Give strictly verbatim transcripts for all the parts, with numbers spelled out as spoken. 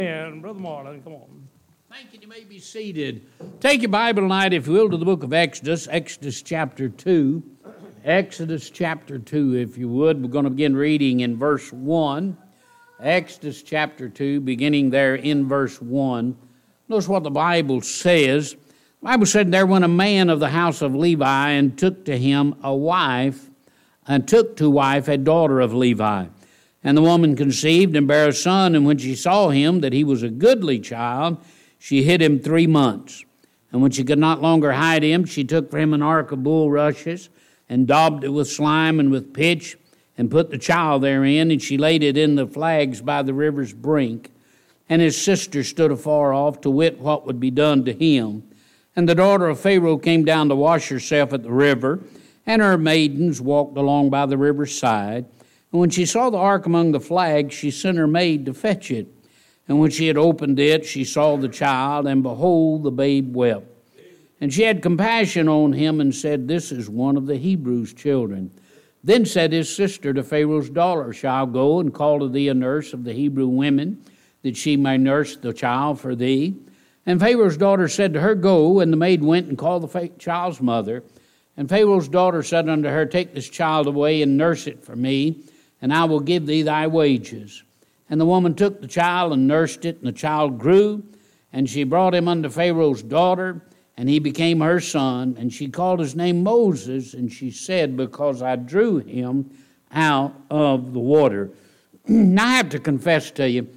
And Brother Marlon, come on. Thank you. You may be seated. Take your Bible tonight, if you will, to the book of Exodus, Exodus chapter two. Exodus chapter two, if you would. We're going to begin reading in verse one. Exodus chapter two, beginning there in verse one. Notice what the Bible says. The Bible said, "There went a man of the house of Levi and took to him a wife, and took to wife a daughter of Levi. And the woman conceived and bare a son, and when she saw him, that he was a goodly child, she hid him three months. And when she could not longer hide him, she took for him an ark of bulrushes, and daubed it with slime and with pitch, and put the child therein, and she laid it in the flags by the river's brink. And his sister stood afar off, to wit what would be done to him. And the daughter of Pharaoh came down to wash herself at the river, and her maidens walked along by the river's side. And when she saw the ark among the flags, she sent her maid to fetch it. And when she had opened it, she saw the child, and behold, the babe wept. And she had compassion on him, and said, This is one of the Hebrews' children. Then said his sister to Pharaoh's daughter, Shall I go and call to thee a nurse of the Hebrew women, that she may nurse the child for thee? And Pharaoh's daughter said to her, Go. And the maid went and called the child's mother. And Pharaoh's daughter said unto her, Take this child away and nurse it for me, and I will give thee thy wages. And the woman took the child and nursed it, and the child grew, and she brought him unto Pharaoh's daughter, and he became her son. And she called his name Moses, and she said, Because I drew him out of the water. Now I have to confess to you,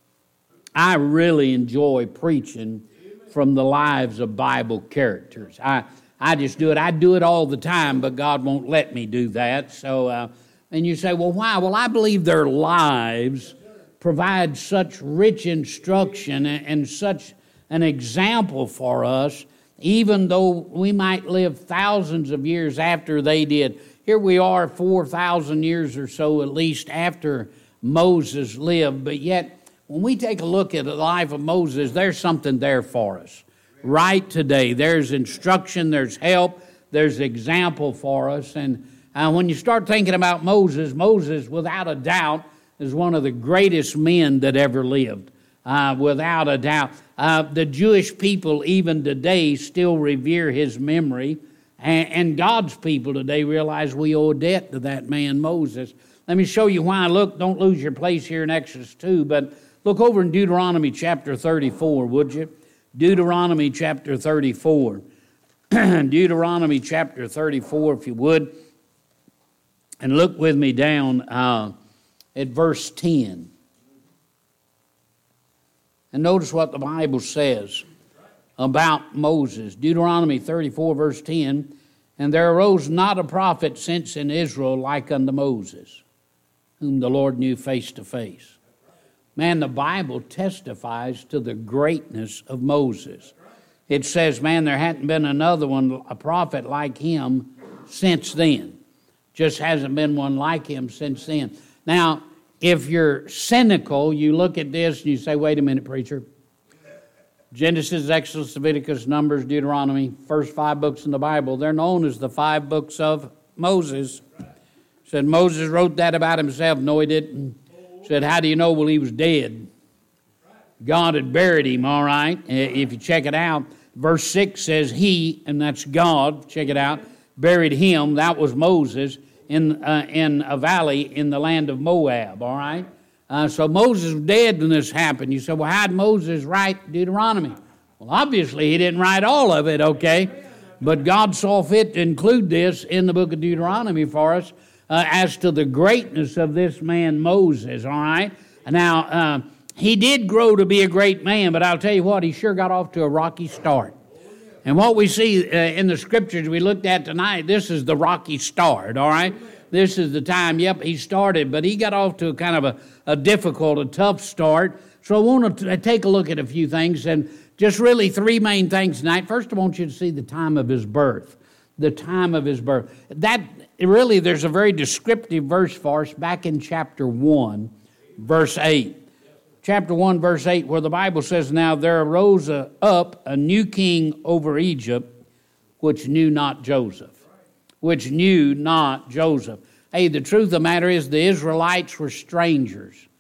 I really enjoy preaching from the lives of Bible characters. I I just do it. I do it all the time, but God won't let me do that. So, uh, and you say, well, why? Well, I believe their lives provide such rich instruction and, and such an example for us, even though we might live thousands of years after they did. Here we are four thousand years or so at least after Moses lived, but yet when we take a look at the life of Moses, there's something there for us. Right today, there's instruction, there's help, there's example for us. And uh, when you start thinking about Moses, Moses, without a doubt, is one of the greatest men that ever lived. Uh, without a doubt. Uh, the Jewish people, even today, still revere his memory. And, and God's people today realize we owe a debt to that man, Moses. Let me show you why. Look, don't lose your place here in Exodus two, but look over in Deuteronomy chapter thirty-four, would you? Deuteronomy chapter thirty-four. Deuteronomy chapter thirty-four, if you would. And look with me down uh, at verse ten. And notice what the Bible says about Moses. Deuteronomy thirty-four, verse ten. And there arose not a prophet since in Israel like unto Moses, whom the Lord knew face to face. Man, the Bible testifies to the greatness of Moses. It says, man, there hadn't been another one, a prophet like him since then. Just hasn't been one like him since then. Now, if you're cynical, you look at this and you say, wait a minute, preacher. Genesis, Exodus, Leviticus, Numbers, Deuteronomy, first five books in the Bible, they're known as the five books of Moses. Said Moses wrote that about himself. No, he didn't. Said, how do you know? Well, he was dead. God had buried him, all right? If you check it out, verse six says he, and that's God, check it out, buried him, that was Moses, in uh, in a valley in the land of Moab, all right? Uh, so Moses was dead when this happened. You say, well, how did Moses write Deuteronomy? Well, obviously he didn't write all of it, okay? But God saw fit to include this in the book of Deuteronomy for us uh, as to the greatness of this man Moses, all right? Now, uh, he did grow to be a great man, but I'll tell you what, he sure got off to a rocky start. And what we see uh, in the scriptures we looked at tonight, this is the rocky start, all right? This is the time, yep, he started, but he got off to a kind of a, a difficult, a tough start. So I want to take a look at a few things, and just really three main things tonight. First, I want you to see the time of his birth. The time of his birth. That, really, there's a very descriptive verse for us back in chapter one, verse eight. Chapter one, verse eight, where the Bible says, Now there arose a, up a new king over Egypt, which knew not Joseph. Which knew not Joseph. Hey, the truth of the matter is the Israelites were strangers.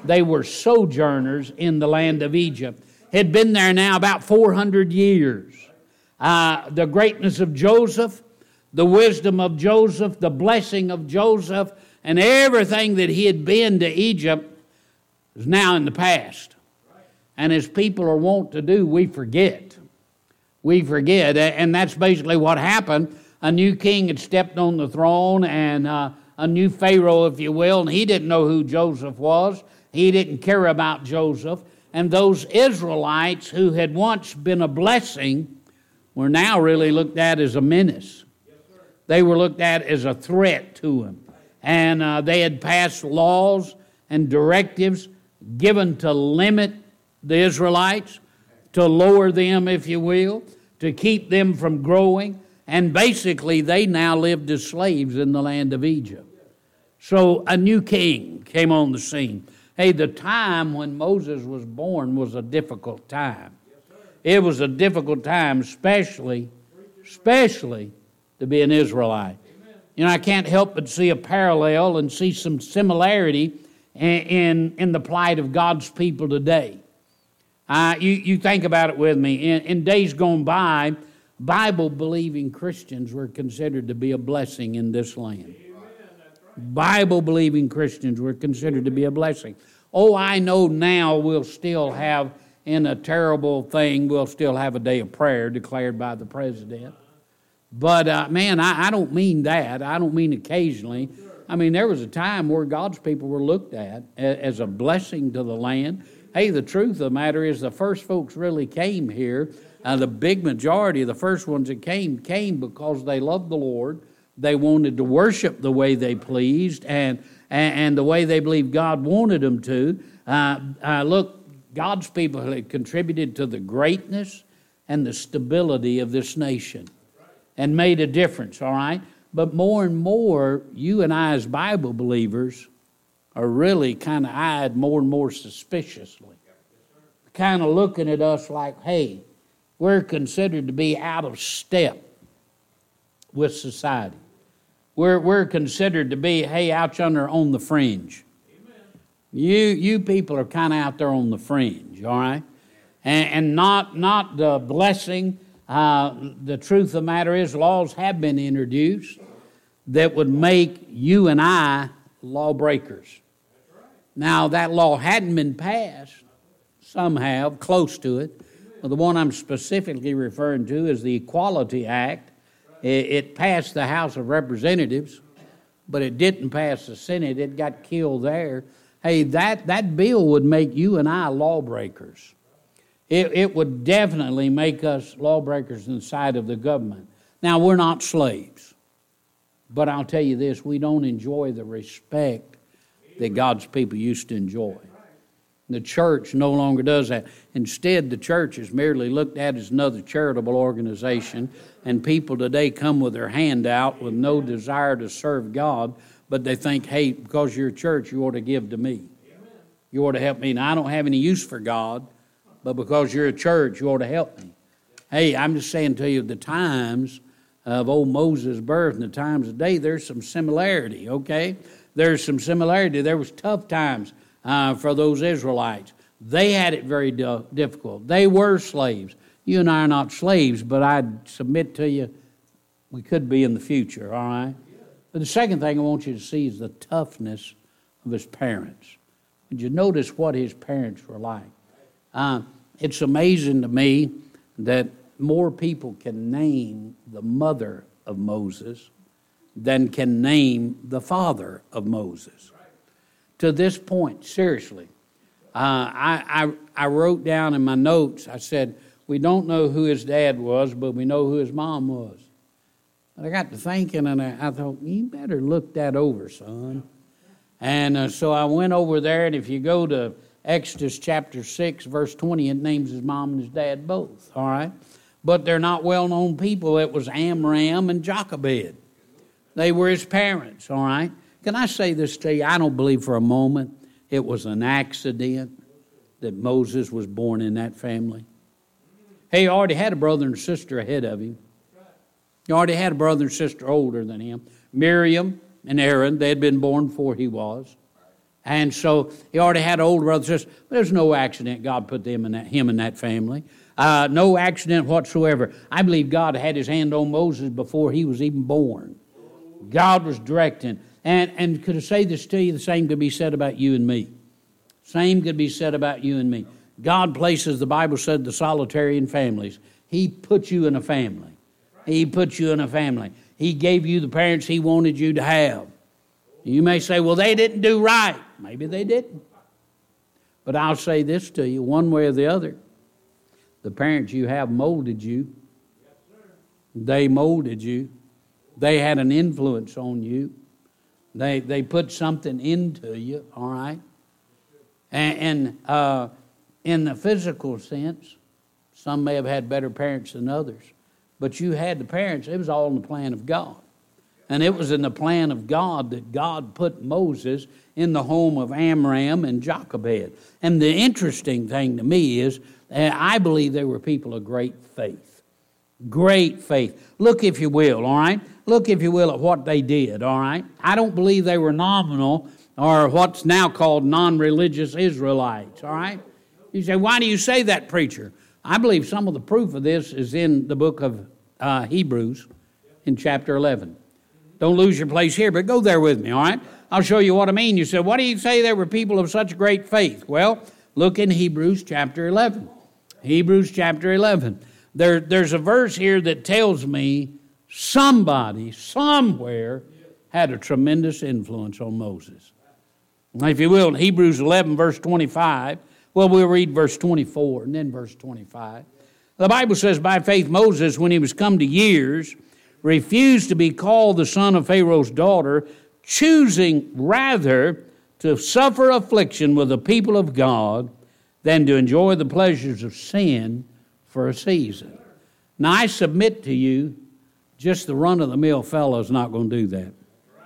They were sojourners in the land of Egypt. Had been there now about four hundred years. Uh, the greatness of Joseph, the wisdom of Joseph, the blessing of Joseph, and everything that he had been to Egypt is now in the past. And as people are wont to do, we forget. We forget. And that's basically what happened. A new king had stepped on the throne, and uh, a new Pharaoh, if you will, and he didn't know who Joseph was. He didn't care about Joseph. And those Israelites who had once been a blessing were now really looked at as a menace. They were looked at as a threat to him. And uh, they had passed laws and directives given to limit the Israelites, to lower them, if you will, to keep them from growing. And basically, they now lived as slaves in the land of Egypt. So a new king came on the scene. Hey, the time when Moses was born was a difficult time. It was a difficult time, especially, especially to be an Israelite. You know, I can't help but see a parallel and see some similarity in, in, in the plight of God's people today. Uh, you, you think about it with me. In, in days gone by, Bible-believing Christians were considered to be a blessing in this land. Bible-believing Christians were considered to be a blessing. Oh, I know now we'll still have, in a terrible thing, we'll still have a day of prayer declared by the president. But, uh, man, I, I don't mean that. I don't mean occasionally. I mean, there was a time where God's people were looked at as a blessing to the land. Hey, the truth of the matter is the first folks really came here. Uh, the big majority of the first ones that came, came because they loved the Lord. They wanted to worship the way they pleased and, and, and the way they believed God wanted them to. Uh, uh, look, God's people had contributed to the greatness and the stability of this nation and made a difference, all right? But more and more, you and I as Bible believers are really kind of eyed more and more suspiciously. Kind of looking at us like, hey, we're considered to be out of step with society. We're, we're considered to be, hey, out yonder on the fringe. Amen. You you people are kind of out there on the fringe, all right? And, and not, not the blessing. Uh, the truth of the matter is laws have been introduced that would make you and I lawbreakers. Now, that law hadn't been passed. Some have, close to it. But the one I'm specifically referring to is the Equality Act. It passed the House of Representatives, but it didn't pass the Senate. It got killed there. Hey, that, that bill would make you and I lawbreakers. It, it would definitely make us lawbreakers in the sight of the government. Now, we're not slaves, but I'll tell you this, we don't enjoy the respect that God's people used to enjoy. The church no longer does that. Instead, the church is merely looked at as another charitable organization, and people today come with their hand out with no desire to serve God, but they think, hey, because you're a church, you ought to give to me. You ought to help me. Now, I don't have any use for God, but because you're a church, you ought to help me. Hey, I'm just saying to you, the times of old Moses' birth and the times of today, there's some similarity, okay? There's some similarity. There was tough times uh, for those Israelites. They had it very du- difficult. They were slaves. You and I are not slaves, but I'd submit to you we could be in the future, all right? But the second thing I want you to see is the toughness of his parents. Did you notice what his parents were like? Uh, it's amazing to me that more people can name the mother of Moses than can name the father of Moses. To this point, seriously, uh, I, I, I wrote down in my notes, I said, we don't know who his dad was, but we know who his mom was. But I got to thinking, and I, I thought, you better look that over, son. And uh, so I went over there, and if you go to Exodus chapter six, verse twenty, it names his mom and his dad both, all right? But they're not well-known people. It was Amram and Jochebed. They were his parents, all right? Can I say this to you? I don't believe for a moment it was an accident that Moses was born in that family. He already had a brother and sister ahead of him. He already had a brother and sister older than him. Miriam and Aaron, they had been born before he was. And so he already had an older brother and sister. There's no accident God put them in that, him in that family. Uh, no accident whatsoever. I believe God had his hand on Moses before he was even born. God was directing. And, and could I say this to you? The same could be said about you and me. Same could be said about you and me. God places, the Bible said, the solitary in families. He put you in a family. He put you in a family. He gave you the parents he wanted you to have. You may say, well, they didn't do right. Maybe they didn't. But I'll say this to you, one way or the other. The parents you have molded you. They molded you. They had an influence on you. They they put something into you, all right? And, and uh, in the physical sense, some may have had better parents than others. But you had the parents, it was all in the plan of God. And it was in the plan of God that God put Moses in the home of Amram and Jochebed. And the interesting thing to me is, uh, I believe they were people of great faith. Great faith. Look, if you will, all right? Look, if you will, at what they did, all right? I don't believe they were nominal or what's now called non-religious Israelites, all right? You say, why do you say that, preacher? I believe some of the proof of this is in the book of uh, Hebrews in chapter eleven. Don't lose your place here, but go there with me, all right? I'll show you what I mean. You said, why do you say there were people of such great faith? Well, look in Hebrews chapter eleven. Hebrews chapter eleven. There, there's a verse here that tells me somebody, somewhere, had a tremendous influence on Moses. Now, if you will, in Hebrews eleven, verse twenty-five, well, we'll read verse twenty-four and then verse twenty-five. The Bible says, by faith Moses, when he was come to years, refused to be called the son of Pharaoh's daughter, choosing rather to suffer affliction with the people of God than to enjoy the pleasures of sin for a season. Now, I submit to you, just the run-of-the-mill fellow is not going to do that.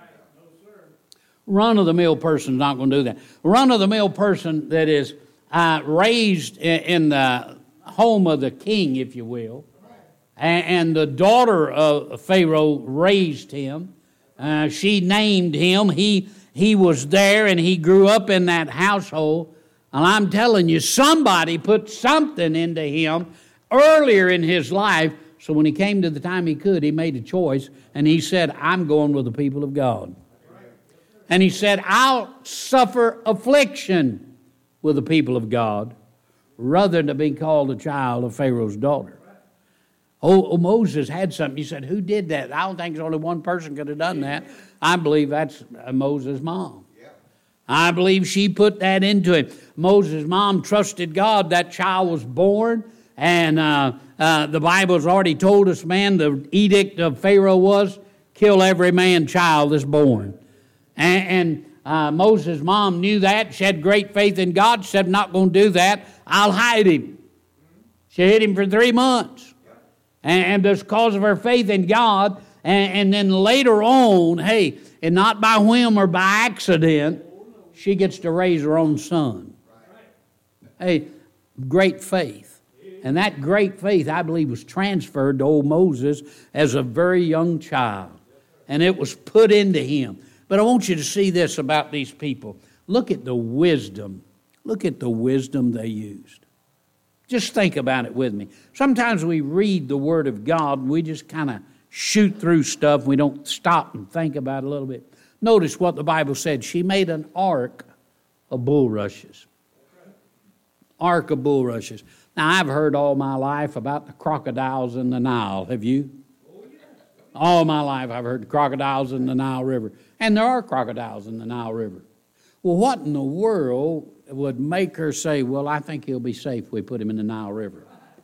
Run-of-the-mill person is not going to do that. Run-of-the-mill person that is uh, raised in the home of the king, if you will, and the daughter of Pharaoh raised him. Uh, she named him. He he was there, and he grew up in that household. And I'm telling you, somebody put something into him earlier in his life. So when he came to the time he could, he made a choice, and he said, I'm going with the people of God. And he said, I'll suffer affliction with the people of God rather than be called a child of Pharaoh's daughter. Oh, oh, Moses had something. You said, who did that? I don't think there's only one person could have done that. I believe that's Moses' mom. I believe she put that into him. Moses' mom trusted God. That child was born. And uh, uh, the Bible's already told us, man, the edict of Pharaoh was, kill every man child that's born. And, and uh, Moses' mom knew that. She had great faith in God. She said, I'm not going to do that. I'll hide him. She hid him for three months. And because of her faith in God, and, and then later on, hey, and not by whim or by accident, she gets to raise her own son. Hey, great faith. And that great faith, I believe, was transferred to old Moses as a very young child. And it was put into him. But I want you to see this about these people. Look at the wisdom. Look at the wisdom they used. Just think about it with me. Sometimes we read the Word of God and we just kind of shoot through stuff. We don't stop and think about it a little bit. Notice what the Bible said. She made an ark of bulrushes. Ark of bulrushes. Now, I've heard all my life about the crocodiles in the Nile. Have you? All my life I've heard the crocodiles in the Nile River. And there are crocodiles in the Nile River. Well, what in the world would make her say, well, I think he'll be safe if we put him in the Nile River?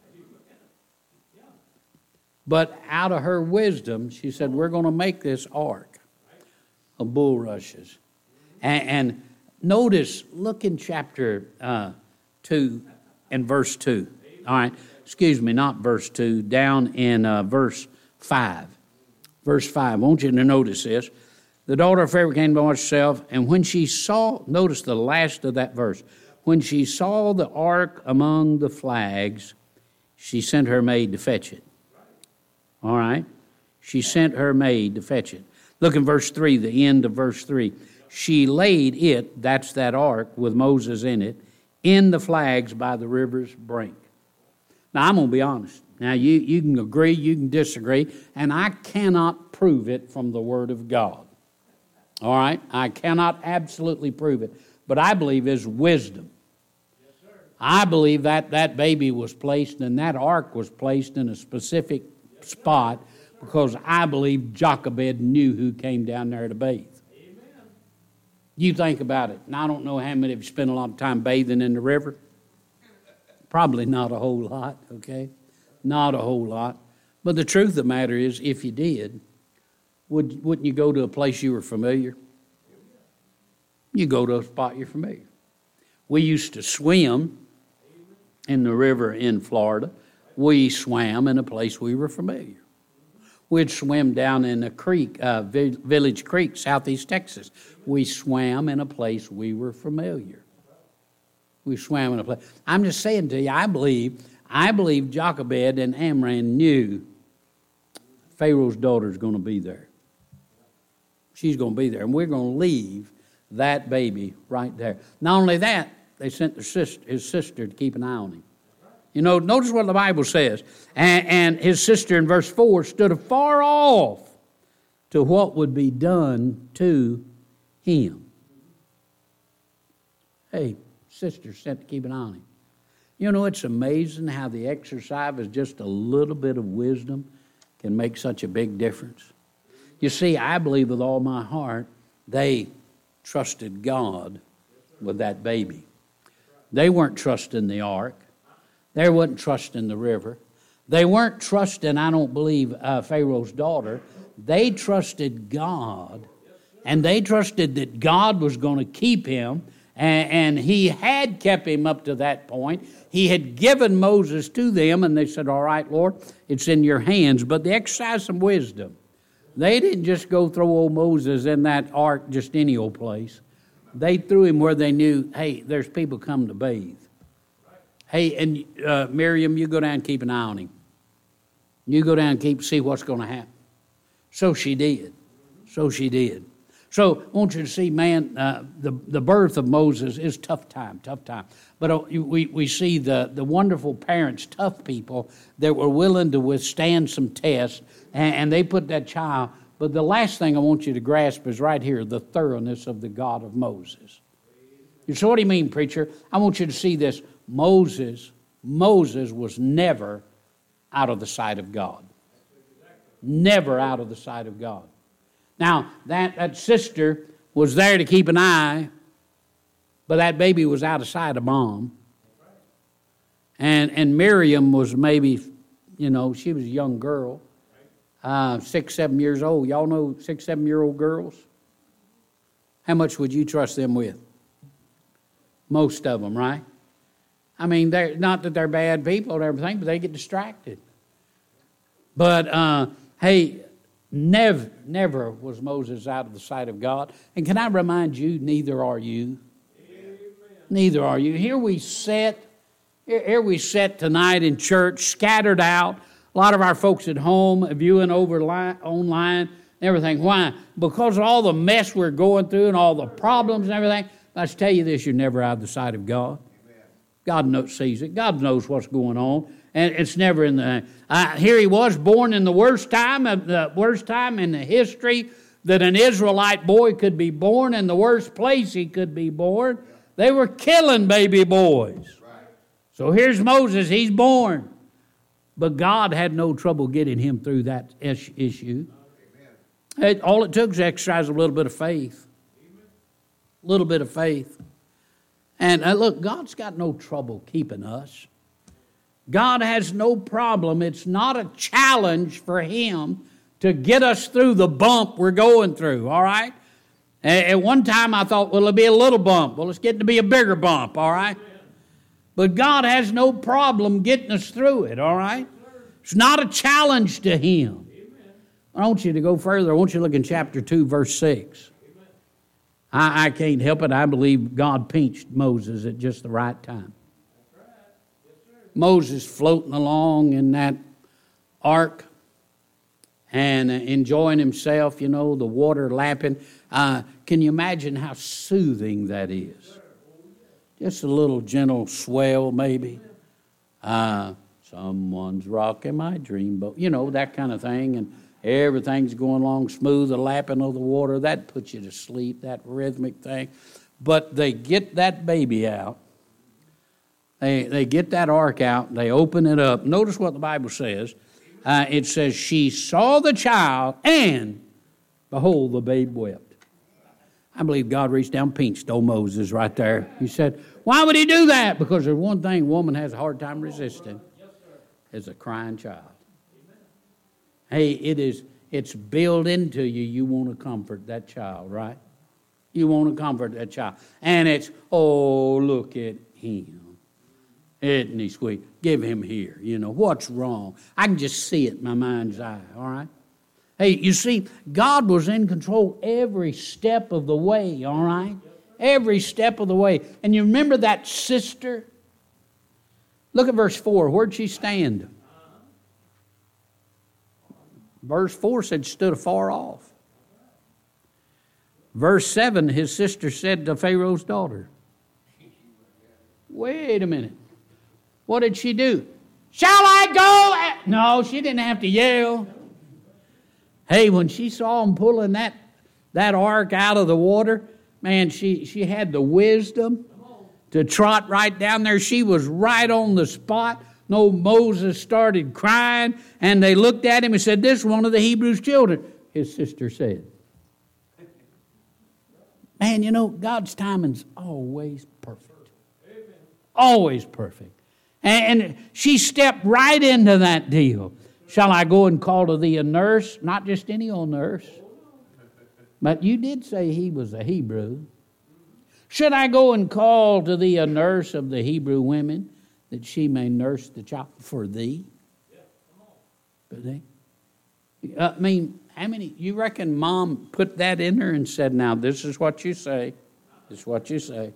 But out of her wisdom, she said, we're going to make this ark of bulrushes. And, and notice, look in chapter uh, two and verse two. All right, excuse me, not verse two, down in uh, verse five. Verse five, I want you to notice this. The daughter of Pharaoh came by herself, and when she saw, notice the last of that verse, when she saw the ark among the flags, she sent her maid to fetch it. All right? She sent her maid to fetch it. Look in verse three, the end of verse three. she laid it, that's that ark with Moses in it, in the flags by the river's brink. Now, I'm going to be honest. Now, you, you can agree, you can disagree, and I cannot prove it from the Word of God. All right? I cannot absolutely prove it. But I believe it's wisdom. Yes, sir. I believe that that baby was placed, and that ark was placed in a specific yes, spot because I believe Jochebed knew who came down there to bathe. Amen. You think about it. And I don't know how many of you spend a lot of time bathing in the river. Probably not a whole lot, okay? Not a whole lot. But the truth of the matter is, if you did, would, wouldn't you go to a place you were familiar? You go to a spot you're familiar. We used to swim in the river in Florida. We swam in a place we were familiar. We'd swim down in a creek, uh, Village Creek, southeast Texas. We swam in a place we were familiar. We swam in a place. I'm just saying to you, I believe, I believe Jochebed and Amram knew Pharaoh's daughter's going to be there. She's going to be there, and we're going to leave that baby right there. Not only that, they sent their sister, his sister to keep an eye on him. You know, notice what the Bible says. And, and his sister in verse four stood afar off to what would be done to him. Hey, sister sent to keep an eye on him. You know, it's amazing how the exercise of just a little bit of wisdom can make such a big difference. You see, I believe with all my heart they trusted God with that baby. They weren't trusting the ark. They weren't trusting the river. They weren't trusting, I don't believe, uh, Pharaoh's daughter. They trusted God, and they trusted that God was going to keep him, and, and he had kept him up to that point. He had given Moses to them, and they said, all right, Lord, it's in your hands. But they exercised some wisdom. They didn't just go throw old Moses in that ark just any old place. They threw him where they knew, hey, there's people coming to bathe. Hey, and uh, Miriam, you go down and keep an eye on him. You go down and keep see what's going to happen. So she did. So she did. So I want you to see, man, uh, the, the birth of Moses is tough time, tough time. But uh, we, we see the, the wonderful parents, tough people that were willing to withstand some tests, and, and they put that child. But the last thing I want you to grasp is right here, the thoroughness of the God of Moses. You say, what do you mean, preacher? I want you to see this. Moses, Moses was never out of the sight of God. Never out of the sight of God. Now, that, that sister was there to keep an eye, but that baby was out of sight of mom. And, and Miriam was maybe, you know, she was a young girl, uh, six, seven years old. Y'all know six, seven-year-old girls? How much would you trust them with? Most of them, right? I mean, they're not that they're bad people and everything, but they get distracted. But, uh, hey, never, never was Moses out of the sight of God. And can I remind you, neither are you. Amen. Neither are you. Here we sit, here we sit tonight in church, scattered out. A lot of our folks at home viewing over line, online and everything. Why? Because of all the mess we're going through and all the problems and everything. Let's tell you this, you're never out of the sight of God. God knows, sees it. God knows what's going on, and it's never in the. Uh, here he was, born in the worst time of the worst time in the history that an Israelite boy could be born, in the worst place he could be born. They were killing baby boys. So here's Moses. He's born, but God had no trouble getting him through that issue. It, all it took was exercise a little bit of faith, a little bit of faith. And uh, look, God's got no trouble keeping us. God has no problem. It's not a challenge for him to get us through the bump we're going through, all right? At one time I thought, well, it'll be a little bump. Well, it's getting to be a bigger bump, all right? But God has no problem getting us through it, all right? It's not a challenge to him. I want you to go further. I want you to look in chapter two, verse six. I, I can't help it. I believe God pinched Moses at just the right time. That's right. Yes, sir. Moses floating along in that ark, and uh, enjoying himself, you know, the water lapping. Uh, can you imagine how soothing that is? Just a little gentle swell, maybe. Uh, someone's rocking my dreamboat, you know, that kind of thing. And everything's going along smooth, the lapping of the water. That puts you to sleep, that rhythmic thing. But they get that baby out. They, they get that ark out. They open it up. Notice what the Bible says. Uh, it says, she saw the child, and behold, the babe wept. I believe God reached down and pinched old Moses right there. He said, why would he do that? Because there's one thing a woman has a hard time resisting, is a crying child. Hey, it is, it's built into you. You want to comfort that child, right? You want to comfort that child. And it's, oh, look at him. Isn't he sweet? Give him here. You know, what's wrong? I can just see it in my mind's eye, all right? Hey, you see, God was in control every step of the way, all right? Every step of the way. And you remember that sister? Look at verse four. Where'd she stand? Verse four said, stood afar off. Verse seven, his sister said to Pharaoh's daughter, wait a minute. What did she do? Shall I go? No, she didn't have to yell. Hey, when she saw him pulling that, that ark out of the water, man, she, she had the wisdom to trot right down there. She was right on the spot. No, Moses started crying, and they looked at him and said, this is one of the Hebrews' children. His sister said. Man, you know, God's timing's always perfect. Always perfect. And, and she stepped right into that deal. Shall I go and call to thee a nurse? Not just any old nurse. But you did say he was a Hebrew. Should I go and call to thee a nurse of the Hebrew women, that she may nurse the child for thee? For thee? I mean, how many, you reckon mom put that in her and said, now this is what you say. This is what you say.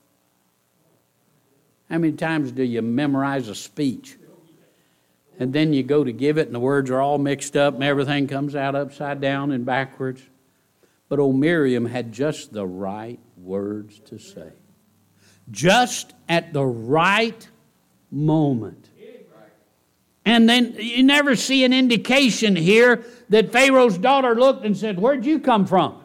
How many times do you memorize a speech? And then you go to give it and the words are all mixed up and everything comes out upside down and backwards. But old Miriam had just the right words to say. Just at the right moment. And then you never see an indication here that Pharaoh's daughter looked and said, where'd you come from?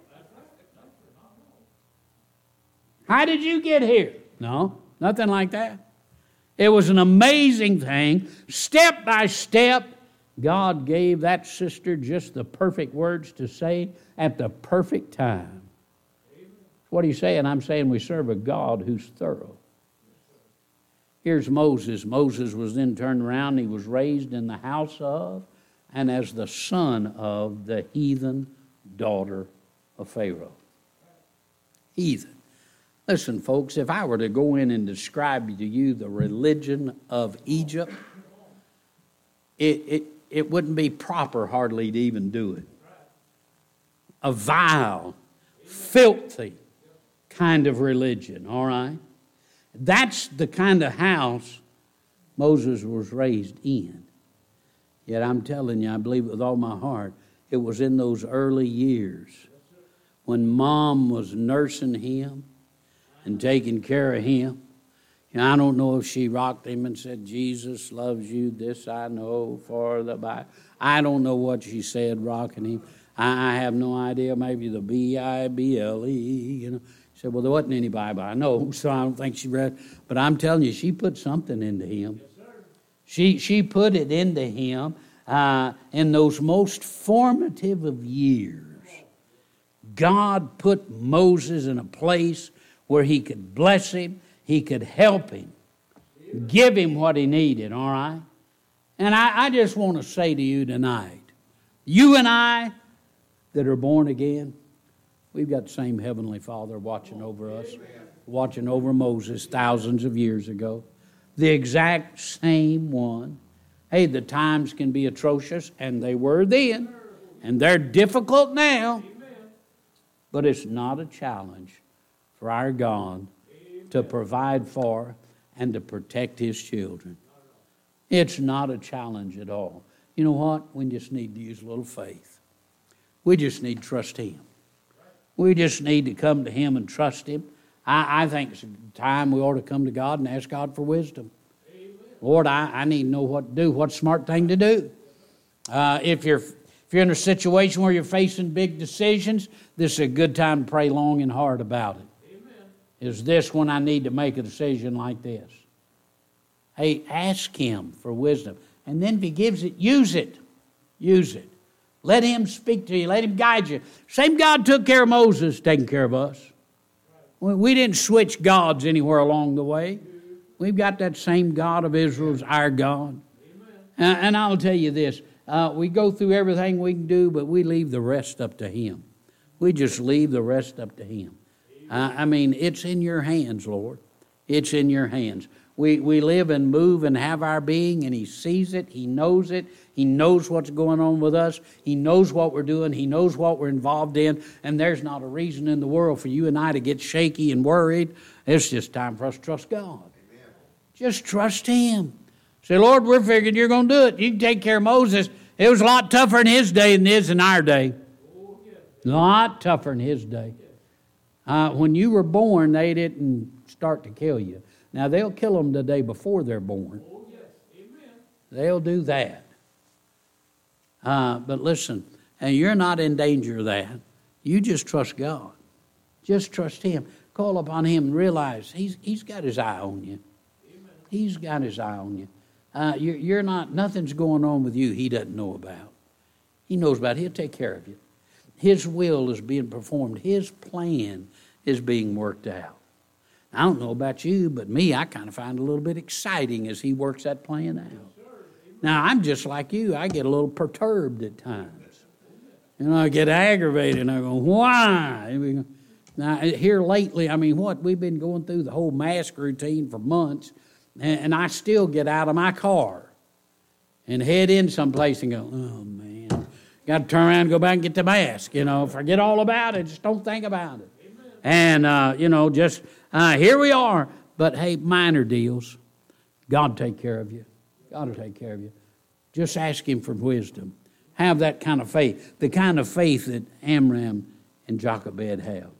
How did you get here? No, nothing like that. It was an amazing thing. Step by step, God gave that sister just the perfect words to say at the perfect time. What are you saying? I'm saying we serve a God who's thorough. Here's Moses. Moses was then turned around. He was raised in the house of and as the son of the heathen daughter of Pharaoh. Heathen. Listen, folks, if I were to go in and describe to you the religion of Egypt, it, it, it wouldn't be proper hardly to even do it. A vile, filthy kind of religion, all right? That's the kind of house Moses was raised in. Yet I'm telling you, I believe it with all my heart, it was in those early years when mom was nursing him and taking care of him. And I don't know if she rocked him and said, Jesus loves you, this I know for the Bible. I don't know what she said rocking him. I, I have no idea, maybe the B I B L E, you know. She said, well, there wasn't any Bible. I know, so I don't think she read. But I'm telling you, she put something into him. Yes, sir. She, she put it into him uh, in those most formative of years. God put Moses in a place where he could bless him, he could help him, give him what he needed, all right? And I, I just want to say to you tonight, you and I that are born again, we've got the same Heavenly Father watching over us, watching over Moses thousands of years ago. The exact same one. Hey, the times can be atrocious, and they were then, and they're difficult now, but it's not a challenge for our God to provide for and to protect his children. It's not a challenge at all. You know what? We just need to use a little faith. We just need to trust Him. We just need to come to Him and trust Him. I, I think it's time we ought to come to God and ask God for wisdom. Amen. Lord, I, I need to know what to do, what's the smart thing to do. Uh, if you're if you're in a situation where you're facing big decisions, this is a good time to pray long and hard about it. Amen. Is this when I need to make a decision like this? Hey, ask Him for wisdom. And then if He gives it, use it. Use it. Let Him speak to you. Let Him guide you. Same God took care of Moses, taking care of us. We didn't switch gods anywhere along the way. We've got that same God of Israel as our God. And, and I'll tell you this. Uh, we go through everything we can do, but we leave the rest up to Him. We just leave the rest up to Him. Uh, I mean, it's in your hands, Lord. It's in your hands. We we live and move and have our being, and He sees it. He knows it. He knows what's going on with us. He knows what we're doing. He knows what we're involved in. And there's not a reason in the world for you and I to get shaky and worried. It's just time for us to trust God. Amen. Just trust Him. Say, Lord, we're figuring You're going to do it. You can take care of Moses. It was a lot tougher in his day than it is in our day. A lot tougher in his day. Uh, when you were born, they didn't start to kill you. Now, they'll kill them the day before they're born. They'll do that. Uh, but listen, and you're not in danger of that. You just trust God. Just trust Him. Call upon Him and realize He's He's got His eye on you. He's got His eye on you. Uh, you're, you're not, nothing's going on with you He doesn't know about. He knows about it. He'll take care of you. His will is being performed. His plan is being worked out. I don't know about you, but me, I kind of find it a little bit exciting as He works that plan out. Now, I'm just like you. I get a little perturbed at times. You know, I get aggravated, and I go, why? Now, here lately, I mean, what? We've been going through the whole mask routine for months, and I still get out of my car and head in someplace and go, oh, man, got to turn around and go back and get the mask. You know, forget all about it. Just don't think about it. Amen. And, uh, you know, just uh, here we are. But, hey, minor deals. God will take care of you. God will take care of you. Just ask Him for wisdom. Have that kind of faith. The kind of faith that Amram and Jochebed have.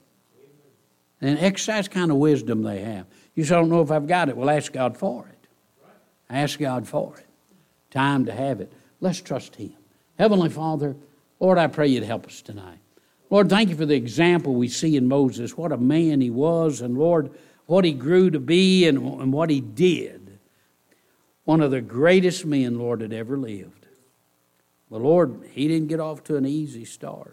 And exercise kind of wisdom they have. You just don't know if I've got it. Well, ask God for it. Ask God for it. Time to have it. Let's trust Him. Heavenly Father, Lord, I pray You'd help us tonight. Lord, thank You for the example we see in Moses. What a man he was, and Lord, what he grew to be and, and what he did. One of the greatest men, Lord, that ever lived. But Lord, he didn't get off to an easy start.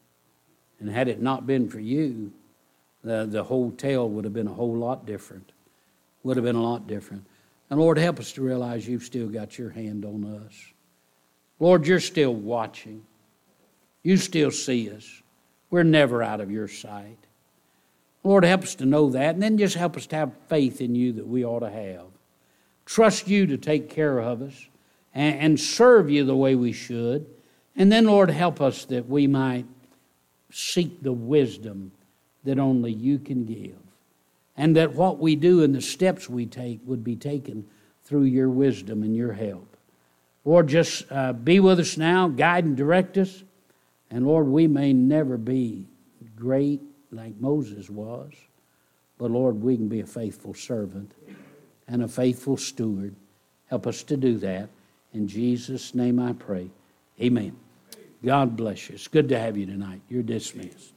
And had it not been for You, the, the whole tale would have been a whole lot different. Would have been a lot different. And Lord, help us to realize You've still got Your hand on us. Lord, You're still watching. You still see us. We're never out of Your sight. Lord, help us to know that, and then just help us to have faith in You that we ought to have. Trust You to take care of us and, and serve You the way we should. And then, Lord, help us that we might seek the wisdom that only You can give. And that what we do and the steps we take would be taken through Your wisdom and Your help. Lord, just uh, be with us now, guide and direct us. And Lord, we may never be great like Moses was, but Lord, we can be a faithful servant and a faithful steward. Help us to do that. In Jesus' name I pray. Amen. God bless you. It's good to have you tonight. You're dismissed.